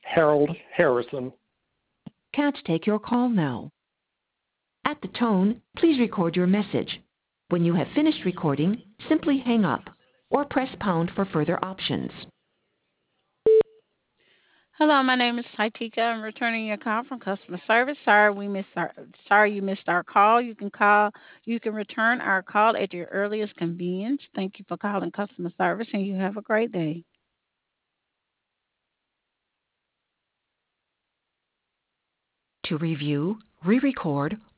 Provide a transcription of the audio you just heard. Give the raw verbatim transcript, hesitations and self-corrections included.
Harold Harrison. Can't take your call now. At the tone, please record your message. When you have finished recording, simply hang up or press pound for further options. Hello, my name is Saitika. I'm returning your call from customer service. Sorry we missed our sorry you missed our call. You can call you can return our call at your earliest convenience. Thank you for calling customer service and you have a great day. To review, re-record,